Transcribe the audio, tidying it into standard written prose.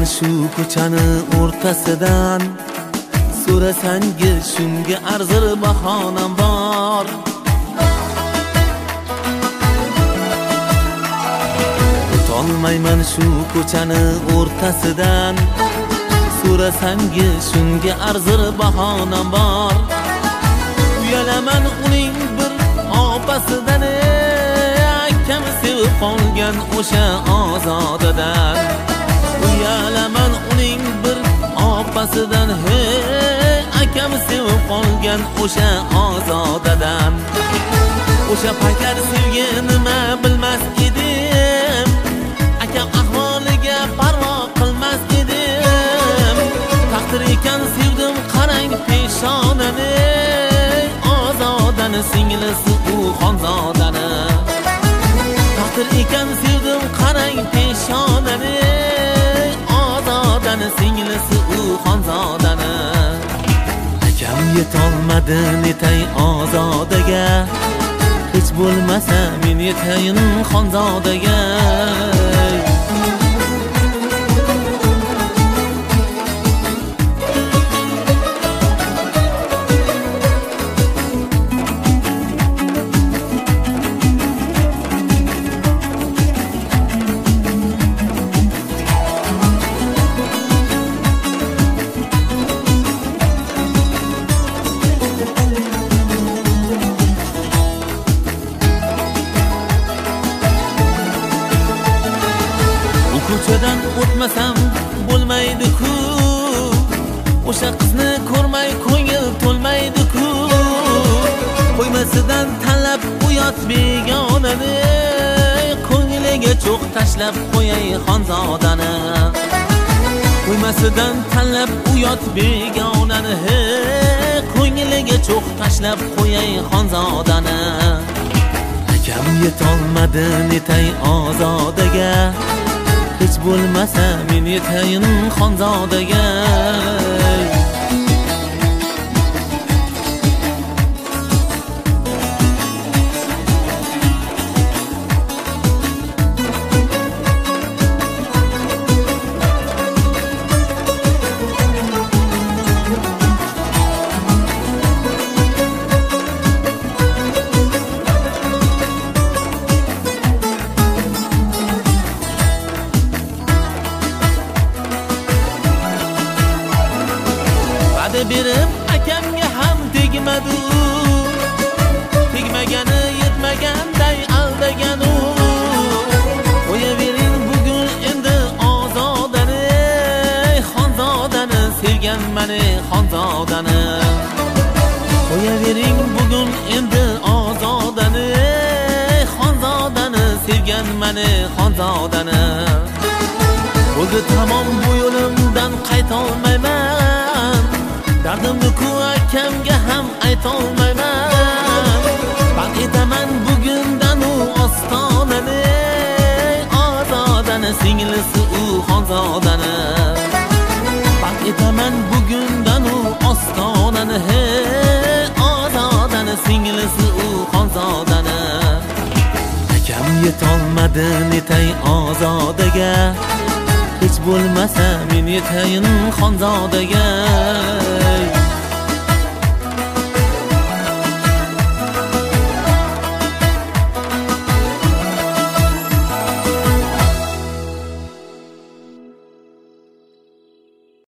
shu ko'chani o'rtasidan, so'rasangiz shunga arzir bahonam bor. O'tolmayman shu ko'chani o'rtasidan, so'rasangiz shunga arzir bahonam bor. Uyalaman uning bir opasidan, akam sevib qolgan o'sha ozodadan. Uyalaman uning bir opasidan, akam sevib qolgan o'sha ozodadan. O'sha paytlar sevgi nima bilmas edim, akam ahvoliga parvo qilmas edim. Taqdir ekan sevdim qarang peshonani, ozodani singlisi u xonzodani. Taqdir ekan sevdim qarang peshonani, ozodani singlisi u xonzodani. Akam yetolmadi netay ozodaga, hech bo'lmasa men yetayin xonzodaga. Ko'chadan o'tmasam bo'lmaydi-ku, o'sha qizni ko'rmay ko'ngil to'lmaydi-ku. Qo'ymasidan tanlab uyat begonani, ko'ngliga cho'q tashlab qo'yay xonzodani. Qo'ymasidan tanlab uyat begonani, ko'ngliga cho'q tashlab qo'yay xonzodani. Akam yetolmadi netay ozodaga, hech bo'lmasa men yetayin xonzodaga. Berib akamga ham tegmadi, tegmagani yetmaganday aldagan u. Qo'yavering bugun endi ozodani, xonzodani sevgan mani xonzodani. Qo'yavering bugun endi ozodani, xonzodani sevgan mani xonzodani. Bo'ldi tamom bu yo'limdan qaytolmayman, dardimni-ku akamga ham aytolmayman. Band etaman bugundan u ostonani, ozodani singlisi u xonzodani. Band etaman bugundan u ostonani, ozodani singlisi u xonzodani. Akam yetolmadi netay ozodaga, hech bo'lmasa men yetayin xonzodaga.